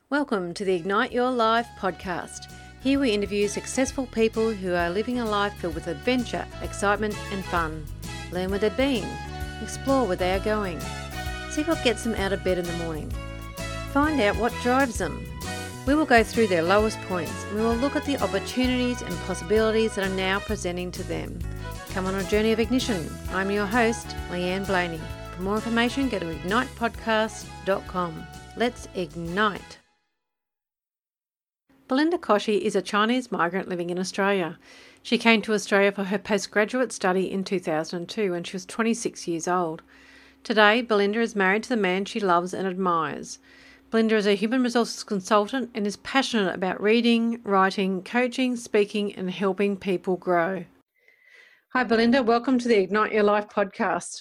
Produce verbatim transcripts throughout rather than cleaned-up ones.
Welcome to the Ignite Your Life podcast. Here we interview successful people who are living a life filled with adventure, excitement and fun. Learn where they've been, explore where they are going, see what gets them out of bed in the morning, find out what drives them. We will go through their lowest points and we will look at the opportunities and possibilities that are now presenting to them. Come on a journey of ignition. I'm your host, Leanne Blaney. For more information, go to ignite podcast dot com. Let's ignite. Belinda Koshy is a Chinese migrant living in Australia. She came to Australia for her postgraduate study in two thousand two when she was twenty-six years old. Today, Belinda is married to the man she loves and admires. Belinda is a human resources consultant and is passionate about reading, writing, coaching, speaking and helping people grow. Hi Belinda, welcome to the Ignite Your Life podcast.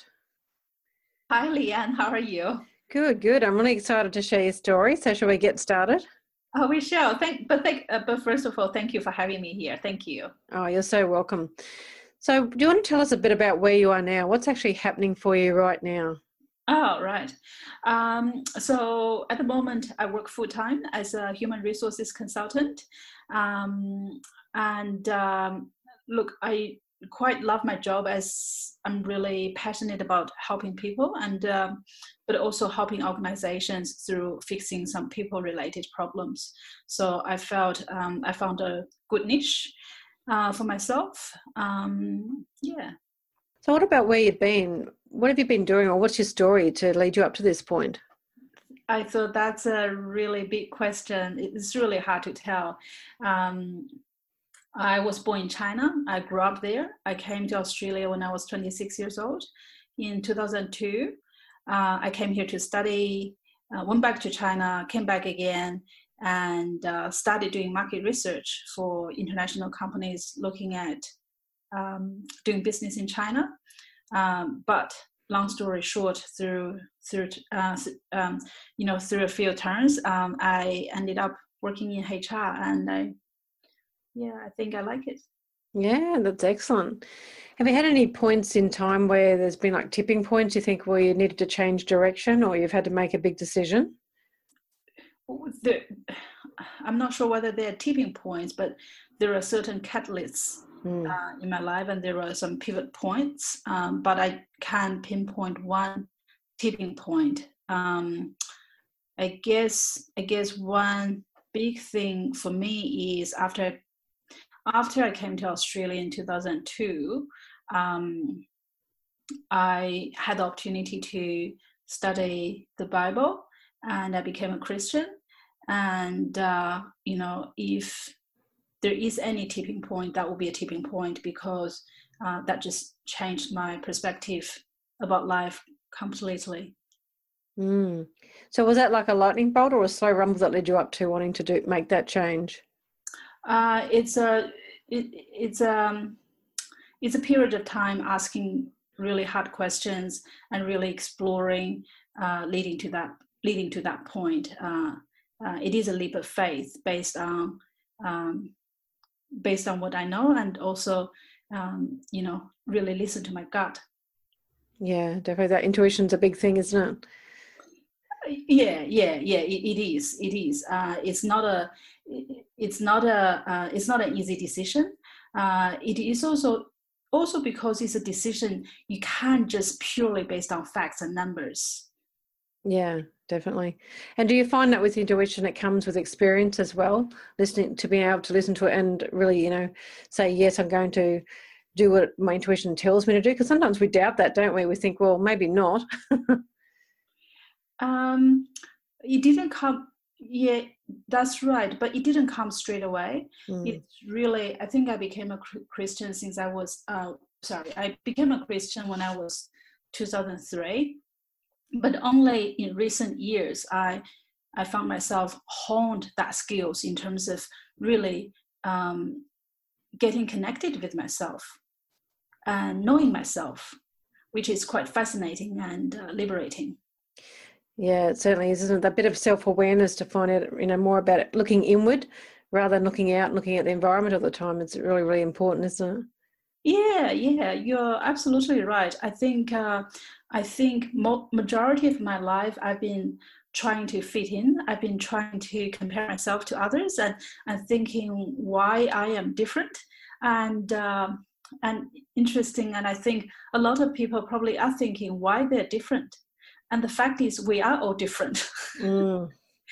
Hi Leanne, how are you? Good, good. I'm really excited to share your story. So shall we get started? Oh, we shall. Thank, but thank, uh, but first of all, thank you for having me here. Thank you. Oh, you're so welcome. So, do you want to tell us a bit about where you are now? What's actually happening for you right now? Oh, right. Um, so, at the moment, I work full time as a human resources consultant, um, and um, look, I quite love my job as I'm really passionate about helping people and um, but also helping organizations through fixing some people related problems. So I felt um, I found a good niche uh, for myself. Um, yeah. So what about where you've been? What have you been doing, or what's your story to lead you up to this point? I thought that's a really big question. It's really hard to tell. Um, I was born in China. I grew up there. I came to Australia when I was twenty-six years old in two thousand two. Uh, I came here to study, uh, went back to China, came back again, and uh, started doing market research for international companies looking at um, doing business in China. Um, but long story short, through through uh, um, you know through a few turns, um, I ended up working in H R, and I. Yeah, I think I like it. Yeah, that's excellent. Have you had any points in time where there's been like tipping points you think where you needed to change direction or you've had to make a big decision? The, I'm not sure whether they're tipping points, but there are certain catalysts mm. uh, in my life and there are some pivot points, um, but I can't pinpoint one tipping point. Um, I guess, I guess one big thing for me is after After I came to Australia in two thousand two, um, I had the opportunity to study the Bible and I became a Christian. And, uh, you know, if there is any tipping point, that will be a tipping point because uh, that just changed my perspective about life completely. Mm. So was that like a lightning bolt or a slow rumble that led you up to wanting to do make that change? Uh, it's a it, it's um it's a period of time asking really hard questions and really exploring, uh, leading to that leading to that point. Uh, uh, it is a leap of faith based on um, based on what I know, and also um, you know really listen to my gut. Yeah, definitely. That intuition's a big thing, isn't it? Yeah, yeah, yeah. It, it is. It is. Uh, it's not a. It's not a. Uh, it's not an easy decision. Uh, it is also also because it's a decision you can't just purely based on facts and numbers. Yeah, definitely. And do you find that with intuition, it comes with experience as well? Listening to being able to listen to it and really, you know, say yes, I'm going to do what my intuition tells me to do. Because sometimes we doubt that, don't we? We think, well, maybe not. Um, it didn't come, yeah, that's right, but it didn't come straight away. Mm. It's really, I think I became a Christian since I was, uh, sorry, I became a Christian when I was two thousand three, but only in recent years, I, I found myself honed that skills in terms of really um, getting connected with myself and knowing myself, which is quite fascinating and uh, liberating. Yeah, it certainly is, isn't it? A bit of self-awareness to find out, you know, more about it, looking inward rather than looking out and looking at the environment all the time. It's really, really important, isn't it? Yeah, yeah, you're absolutely right. I think, uh, I think mo- majority of my life I've been trying to fit in. I've been trying to compare myself to others and, and thinking why I am different. And um, and interesting, and I think a lot of people probably are thinking why they're different. And the fact is we are all different. Mm.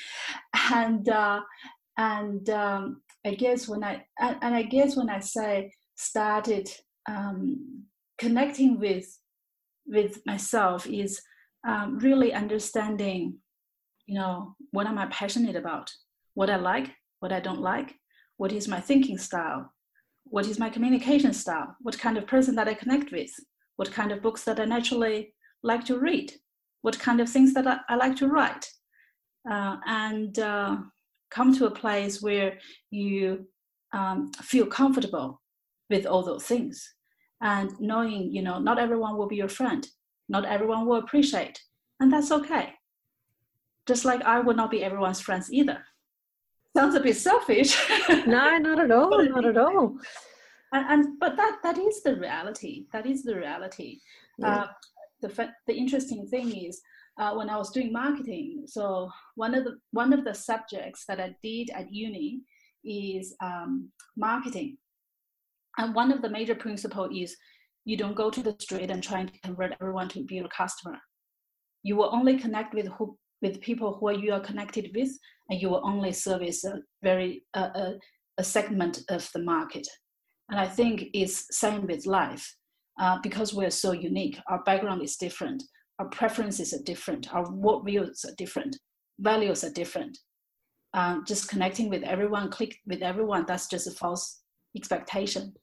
and uh, and um, I guess when I and, and I guess when I say started um, connecting with with myself is um, really understanding, you know, what am I passionate about, what I like, what I don't like, what is my thinking style, what is my communication style, what kind of person that I connect with, what kind of books that I naturally like to read, what kind of things that I, I like to write, uh, and uh, come to a place where you um, feel comfortable with all those things, and knowing, you know, not everyone will be your friend, not everyone will appreciate, and that's okay. Just like I would not be everyone's friends either. Sounds a bit selfish. No, not at all, but, not at all. And, and but that that is the reality. That is the reality. Yeah. Uh, the the interesting thing is uh, when I was doing marketing. So one of the one of the subjects that I did at uni is um, marketing, and one of the major principles is you don't go to the street and try to convert everyone to be your customer. You will only connect with who with people who you are connected with, and you will only service a very uh, a, a segment of the market. And I think it's same with life, uh, because we're so unique. Our background is different. Our preferences are different. Our worldviews are different. Values are different. Um, just connecting with everyone, click with everyone, that's just a false expectation.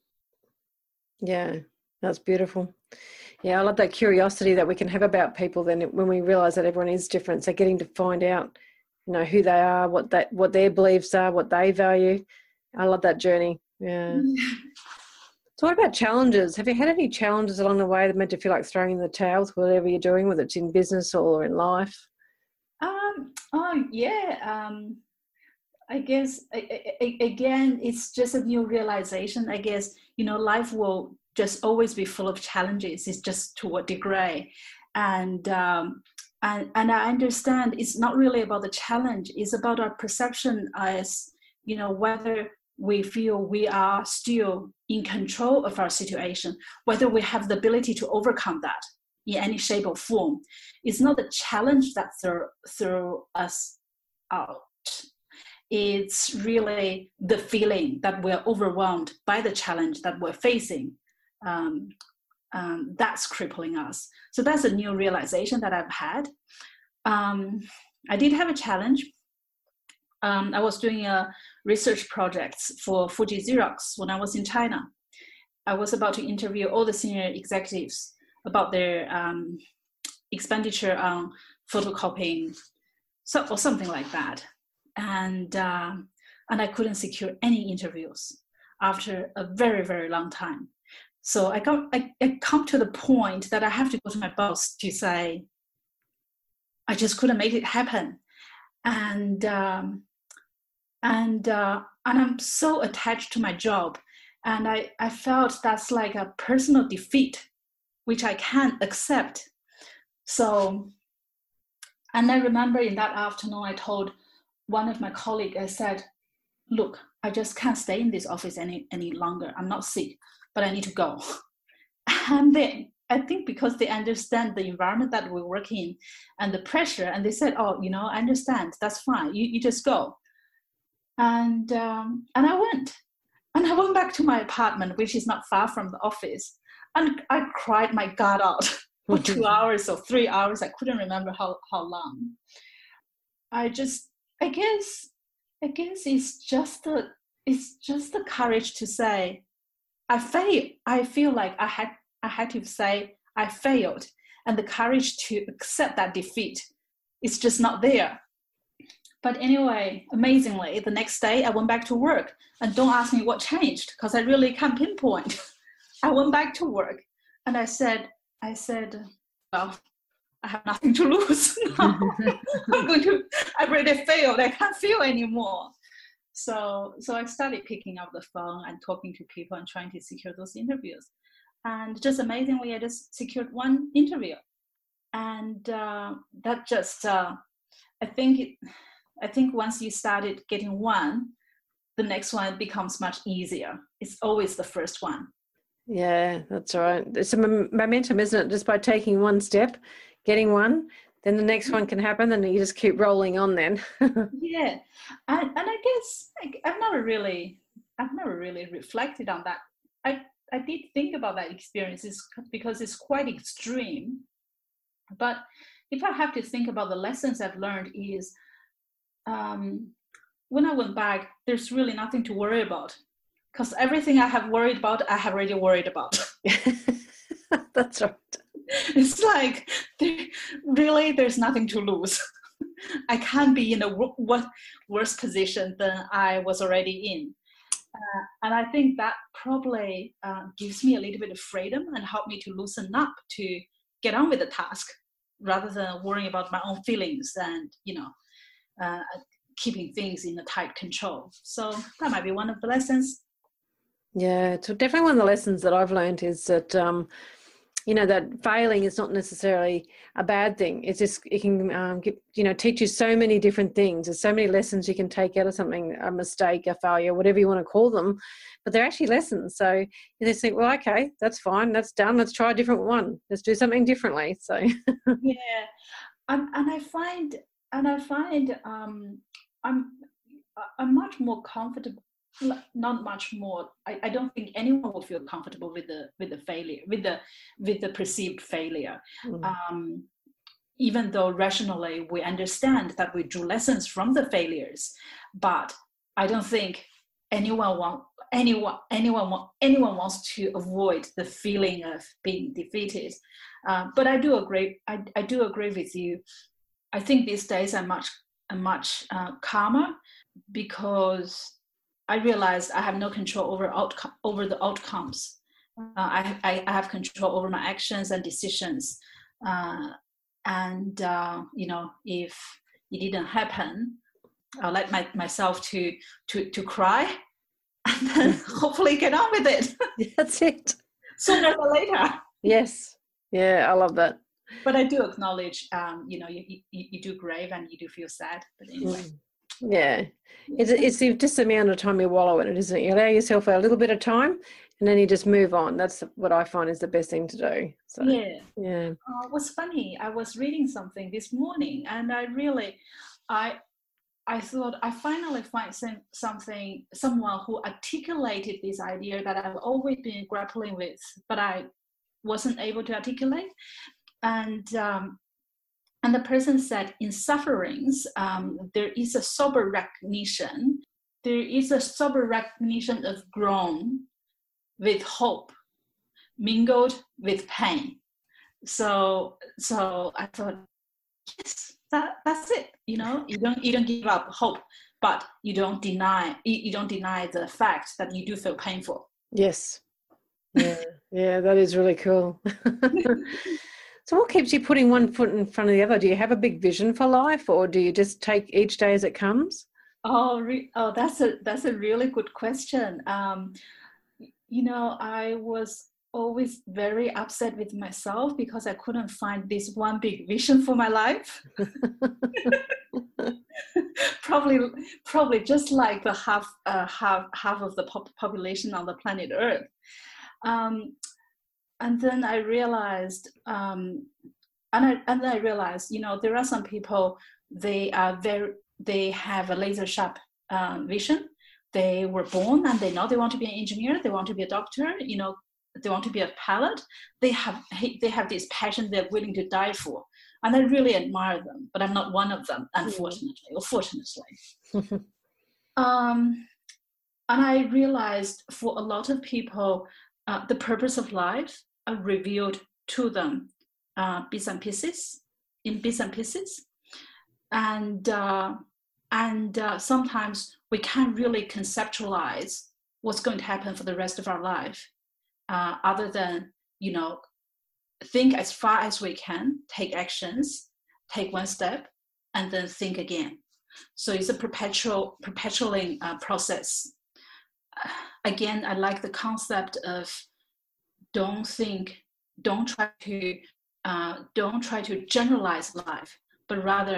Yeah, that's beautiful. Yeah, I love that curiosity that we can have about people then when we realise that everyone is different. So getting to find out, you know, who they are, what that what their beliefs are, what they value. I love that journey. Yeah. So what about challenges? Have you had any challenges along the way that made you feel like throwing in the towel with whatever you're doing, whether it's in business or in life? Um, oh, yeah. Um, I guess, I, I, again, it's just a new realization. I guess, you know, life will just always be full of challenges. It's just to what degree. And, um, and, and I understand it's not really about the challenge. It's about our perception as, you know, whether we feel we are still in control of our situation, whether we have the ability to overcome that in any shape or form. It's not the challenge that throw, throw us out. It's really the feeling that we're overwhelmed by the challenge that we're facing. Um, um, that's crippling us. So that's a new realization that I've had. Um, I did have a challenge. Um, I was doing a research project for Fuji Xerox when I was in China. I was about to interview all the senior executives about their um, expenditure on photocopying, so, or something like that. And uh, and I couldn't secure any interviews after a very, very long time. So I got I, I come to the point that I have to go to my boss to say, I just couldn't make it happen. And um, and uh, and I'm so attached to my job, and I, I felt that's like a personal defeat, which I can't accept. So, and I remember in that afternoon, I told one of my colleagues, I said, look, I just can't stay in this office any, any longer. I'm not sick, but I need to go. And then I think because they understand the environment that we work in and the pressure, and they said, oh, you know, I understand, that's fine, you, you just go. And um, and I went. And I went back to my apartment, which is not far from the office. And I cried my God out for two hours or three hours. I couldn't remember how, how long. I just, I guess, I guess it's just the, it's just the courage to say, I failed. I feel like I had, I had to say I failed, and the courage to accept that defeat is just not there. But anyway, amazingly, the next day I went back to work, and don't ask me what changed, because I really can't pinpoint. I went back to work, and I said, I said, well, I have nothing to lose now. I'm going to, I already failed. I can't fail anymore. So, so I started picking up the phone and talking to people and trying to secure those interviews. And just amazingly, I just secured one interview. And uh, that just, uh, I think it, I think once you started getting one, the next one becomes much easier. It's always the first one. Yeah, that's right. It's a momentum, isn't it? Just by taking one step, getting one, then the next one can happen, and you just keep rolling on then. Yeah, and, and I guess like, I've never really, I've never really reflected on that. I I did think about that experience because it's quite extreme. But if I have to think about the lessons I've learned is, um, when I went back, there's really nothing to worry about, because everything I have worried about, I have already worried about. That's right. It's like, there, really, there's nothing to lose. I can't be in a w- worse position than I was already in. Uh, and I think that probably uh, gives me a little bit of freedom and help me to loosen up to get on with the task rather than worrying about my own feelings and, you know, uh, keeping things in a tight control. So that might be one of the lessons. Yeah, so definitely one of the lessons that I've learned is that, um, you know, that failing is not necessarily a bad thing. It's just, it can, um, get, you know, teach you so many different things. There's so many lessons you can take out of something, a mistake, a failure, whatever you want to call them, but they're actually lessons. So you just think, well, okay, that's fine. That's done. Let's try a different one. Let's do something differently. So yeah. And, and I find, and I find, um, I'm, I'm much more comfortable. Not much more. I, I don't think anyone will feel comfortable with the with the failure, with the with the perceived failure. Mm. Um, even though rationally we understand that we drew lessons from the failures, but I don't think anyone want anyone anyone want, anyone wants to avoid the feeling of being defeated. Uh, but I do agree. I, I do agree with you. I think these days I'm much I'm much uh, calmer because I realized I have no control over outcome, over the outcomes. Uh, I, I, I have control over my actions and decisions. Uh, and, uh, you know, if it didn't happen, I'll let my, myself to, to, to cry and then hopefully get on with it. That's it. Sooner or later. Yes. Yeah, I love that. But I do acknowledge, um, you know, you, you, you do grieve and you do feel sad. But anyway. Mm. Yeah, it's, it's just the amount of time you wallow in it, isn't it? You allow yourself a little bit of time and then you just move on. That's what I find is the best thing to do. So, yeah. Yeah. Uh, it was funny. I was reading something this morning and I really, I I thought I finally find some, something, someone who articulated this idea that I've always been grappling with, but I wasn't able to articulate. And um, And the person said, in sufferings, um, there is a sober recognition. There is a sober recognition of groan with hope, mingled with pain. So, so I thought, yes, that, that's it. You know, you don't you don't give up hope, but you don't deny you, you don't deny the fact that you do feel painful. Yes. Yeah, yeah, that is really cool. So what keeps you putting one foot in front of the other? Do you have a big vision for life, or do you just take each day as it comes? Oh, re- oh, that's a that's a really good question. Um, you know, I was always very upset with myself because I couldn't find this one big vision for my life. probably, probably just like the half, uh, half, half of the pop- population on the planet Earth. Um, And then I realized, um, and I and then I realized, you know, there are some people, they are very, they have a laser sharp um, vision. They were born and they know they want to be an engineer, they want to be a doctor, you know, they want to be a pilot. They have they have this passion they're willing to die for, and I really admire them. But I'm not one of them, unfortunately, or fortunately. um, and I realized for a lot of people, uh, the purpose of life are revealed to them, uh, bits and pieces, in bits and pieces, and uh, and uh, sometimes we can't really conceptualize what's going to happen for the rest of our life, uh, other than, you know, think as far as we can, take actions, take one step, and then think again. So it's a perpetual, perpetuating uh, process. Uh, again, I like the concept of don't think, don't try to, uh, don't try to generalize life, but rather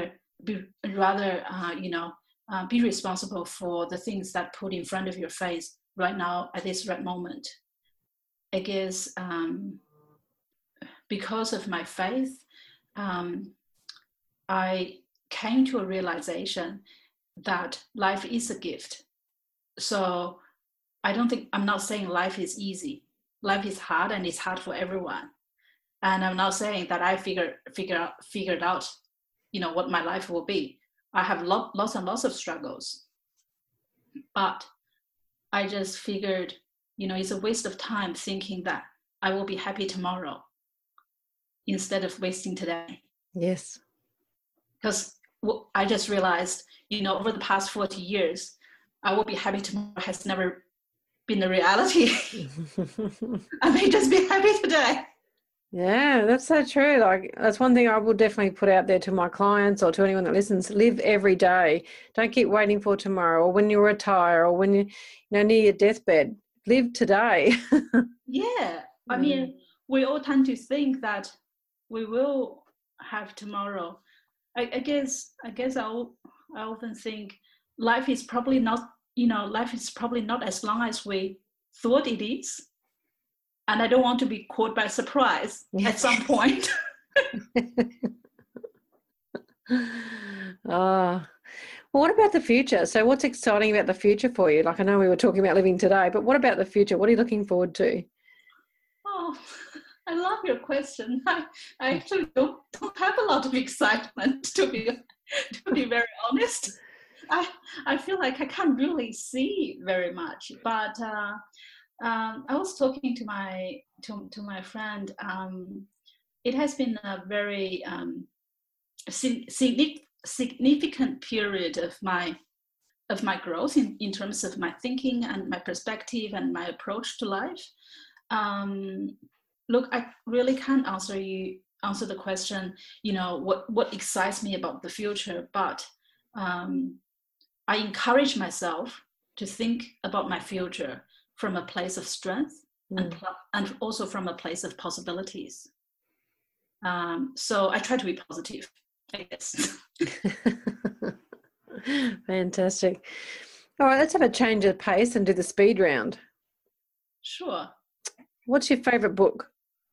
be rather, uh, you know, uh, be responsible for the things that put in front of your face right now at this right moment. I guess um, because of my faith, um, I came to a realization that life is a gift. So I don't think, I'm not saying life is easy. Life is hard, and it's hard for everyone. And I'm not saying that I figure, figure out, figured out, you know, what my life will be. I have lot, lots and lots of struggles. But I just figured, you know, it's a waste of time thinking that I will be happy tomorrow instead of wasting today. Yes. Because I just realized, you know, over the past forty years, I will be happy tomorrow has never been a reality. I may just be happy today. Yeah, that's so true. Like, that's one thing I will definitely put out there to my clients or to anyone that listens. Live every day. Don't keep waiting for tomorrow or when you retire or when you, you know, near your deathbed. Live today. Yeah. I mean, we all tend to think that we will have tomorrow. I, I guess, I guess I'll, I often think life is probably not, you know, life is probably not as long as we thought it is. And I don't want to be caught by surprise at some point. Ah, well, what about the future? So what's exciting about the future for you? Like, I know we were talking about living today, but what about the future? What are you looking forward to? Oh, I love your question. I, I actually don't, don't have a lot of excitement, to be, to be very honest. I, I feel like I can't really see very much, but uh, Um, I was talking to my to, to my friend. Um, it has been a very um, significant period of my of my growth in, in terms of my thinking and my perspective and my approach to life. Um, look, I really can't answer you answer the question. You know, what what excites me about the future, but um, I encourage myself to think about my future from a place of strength mm. and, and also from a place of possibilities. Um, so I try to be positive, I guess. Fantastic. All right, let's have a change of pace and do the speed round. Sure. What's your favourite book?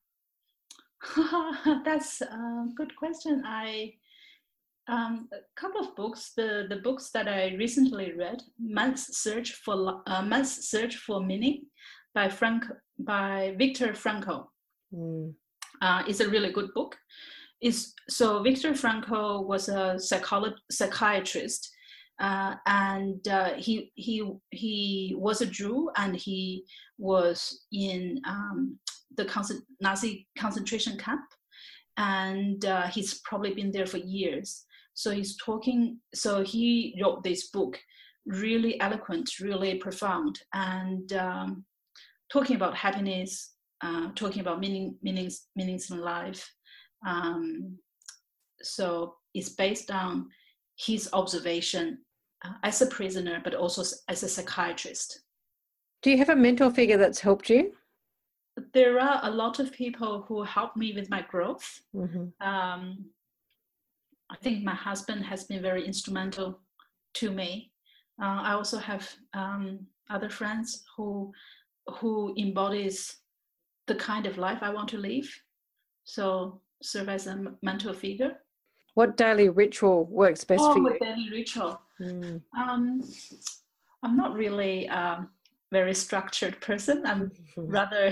That's a good question. I Um, a couple of books. The, the books that I recently read, Man's Search for uh, Man's Search for Meaning by Frank by Viktor Frankl. Mm. Uh, it's a really good book. It's, so Viktor Frankl was a psycholo- psychiatrist, uh, and uh, he he he was a Jew, and he was in um, the con- Nazi concentration camp, and uh, he's probably been there for years. So he's talking, so he wrote this book, really eloquent, really profound, and um, talking about happiness, uh, talking about meaning, meanings, meanings in life. Um, so it's based on his observation uh, as a prisoner, but also as a psychiatrist. Do you have a mentor figure that's helped you? There are a lot of people who helped me with my growth. Mm-hmm. Um, I think my husband has been very instrumental to me. Uh, I also have um, other friends who who embodies the kind of life I want to live. So serve as a mentor figure. What daily ritual works best oh, for you? What daily ritual? Mm. Um, I'm not really a very structured person. I'm mm-hmm. rather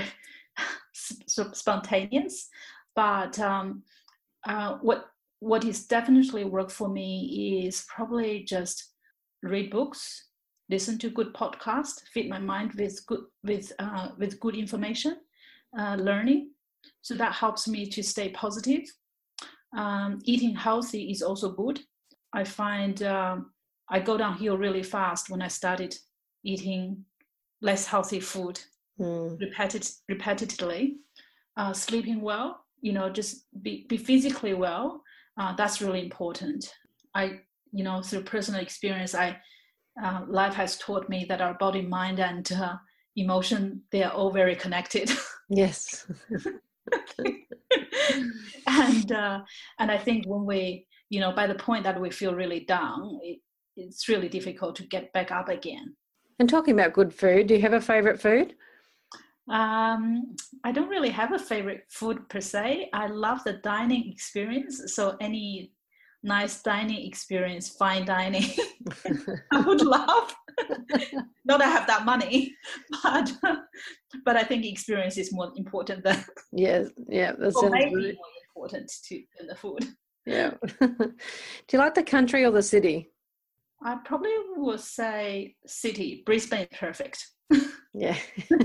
spontaneous. But um, uh, what what is definitely worked for me is probably just read books, listen to good podcasts, feed my mind with good with uh, with good information, uh, learning. So that helps me to stay positive. Um, eating healthy is also good. I find um, I go downhill really fast when I started eating less healthy food mm. repetit- repetitively. Uh, sleeping well, you know, just be, be physically well. Uh, that's really important. I, you know, through personal experience, I uh, life has taught me that our body, mind, and uh, emotion, they are all very connected. Yes. and uh, and I think when we you know, by the point that we feel really down, it, it's really difficult to get back up again. And talking about good food, do you have a favourite food? Um, I don't really have a favorite food per se. I love the dining experience. So any nice dining experience, fine dining, I would love. Not that I have that money, but but I think experience is more important than. Yes, yeah, that or sounds maybe good. more important to than the food. Yeah. Do you like the country or the city? I probably would say city. Brisbane is perfect. Yeah.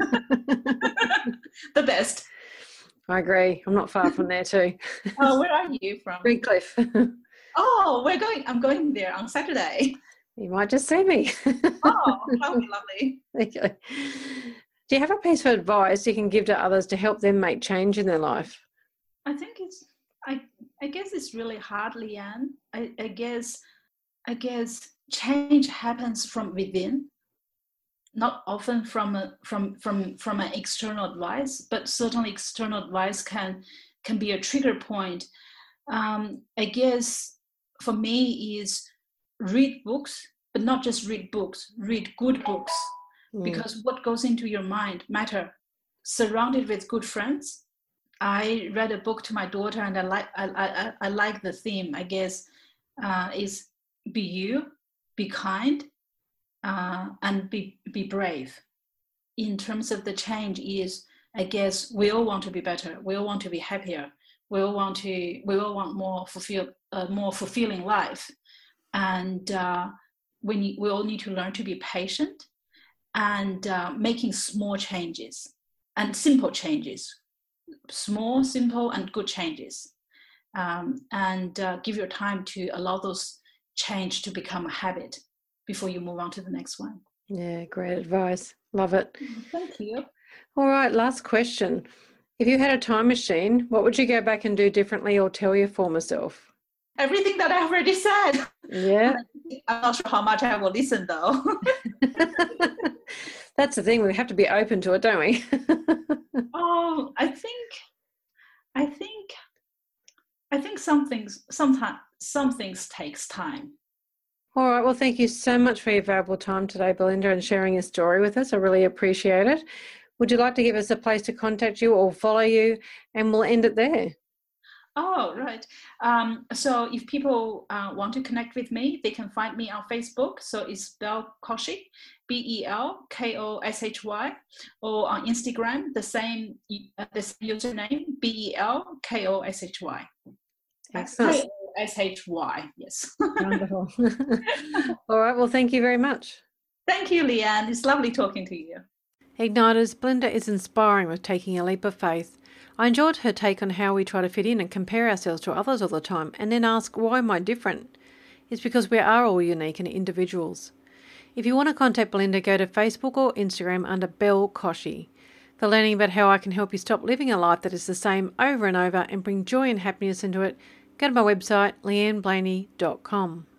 The best. I agree. I'm not far from there too. Oh, where are you from? Redcliffe. Oh, we're going. I'm going there on Saturday. You might just see me. Oh, lovely, lovely. Okay. Do you have a piece of advice you can give to others to help them make change in their life? I think it's. I. I guess it's really hard, Leanne. I. I guess. I guess change happens from within. Not often from a, from from from an external advice, but certainly external advice can can be a trigger point. Um, I guess for me is read books, but not just read books. Read good books, mm. because what goes into your mind matter. Surrounded with good friends. I read a book to my daughter, and I like I I, I like the theme. I guess uh, is be you, be kind. Uh, and be be brave. In terms of the change is, I guess we all want to be better. We all want to be happier. We all want to. We all want more fulfill, uh, more fulfilling life. And uh, we need, we all need to learn to be patient and uh, making small changes and simple changes, small, simple, and good changes. Um, and uh, give your time to allow those change to become a habit before you move on to the next one. Yeah, great advice. Love it. Thank you. All right, last question. If you had a time machine, what would you go back and do differently or tell your former self? Everything that I've already said. Yeah. I'm not sure how much I will listen though. That's the thing, we have to be open to it, don't we? Oh, I think, I think, I think some things, sometimes, some things takes time. All right, well, thank you so much for your valuable time today, Belinda, and sharing your story with us. I really appreciate it. Would you like to give us a place to contact you or follow you? And we'll end it there. Oh, right. Um, so if people uh, want to connect with me, they can find me on Facebook. So it's Bel Koshy, B E L K O S H Y, or on Instagram, the same, uh, the same username, B E L K O S H Y. Excellent. K O S H Y, yes. Wonderful. All right, well, thank you very much. Thank you, Leanne. It's lovely talking to you. Igniters, Belinda is inspiring with taking a leap of faith. I enjoyed her take on how we try to fit in and compare ourselves to others all the time and then ask, why am I different? It's because we are all unique and individuals. If you want to contact Belinda, go to Facebook or Instagram under Bel Koshy. For learning about how I can help you stop living a life that is the same over and over and bring joy and happiness into it, go to my website, leanne blaney dot com.